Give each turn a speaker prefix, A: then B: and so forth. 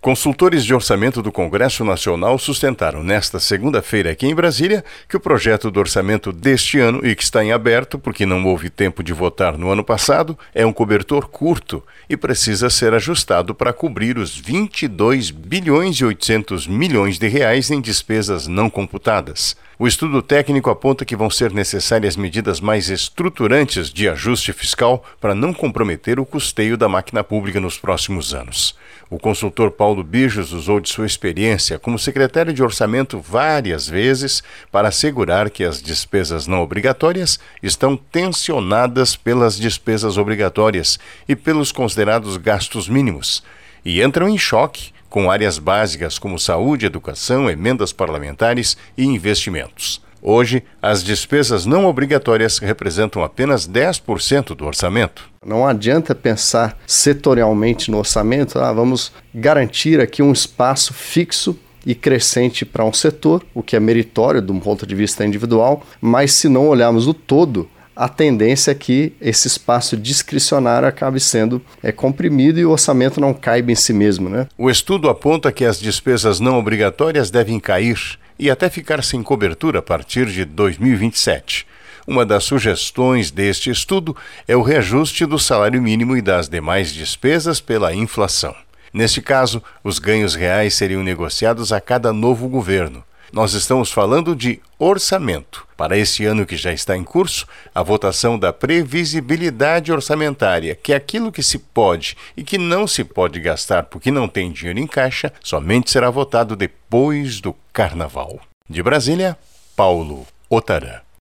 A: Consultores de orçamento do Congresso Nacional sustentaram nesta segunda-feira aqui em Brasília que o projeto do orçamento deste ano, e que está em aberto porque não houve tempo de votar no ano passado, é um cobertor curto e precisa ser ajustado para cobrir os 22 bilhões e 800 milhões de reais em despesas não computadas. O estudo técnico aponta que vão ser necessárias medidas mais estruturantes de ajuste fiscal para não comprometer o custeio da máquina pública nos próximos anos. O consultor Paulo Bijos usou de sua experiência como secretário de orçamento várias vezes para assegurar que as despesas não obrigatórias estão tensionadas pelas despesas obrigatórias e pelos considerados gastos mínimos, e entram em choque com áreas básicas como saúde, educação, emendas parlamentares e investimentos. Hoje, as despesas não obrigatórias representam apenas 10% do orçamento.
B: Não adianta pensar setorialmente no orçamento, vamos garantir aqui um espaço fixo e crescente para um setor, o que é meritório de um ponto de vista individual, mas se não olharmos o todo, a tendência é que esse espaço discricionário acabe sendo comprimido e o orçamento não caiba em si mesmo, né?
A: O estudo aponta que as despesas não obrigatórias devem cair e até ficar sem cobertura a partir de 2027. Uma das sugestões deste estudo é o reajuste do salário mínimo e das demais despesas pela inflação. Neste caso, os ganhos reais seriam negociados a cada novo governo. Nós estamos falando de orçamento. Para esse ano que já está em curso, a votação da previsibilidade orçamentária, que é aquilo que se pode e que não se pode gastar porque não tem dinheiro em caixa, somente será votado depois do Carnaval. De Brasília, Paulo Otarã.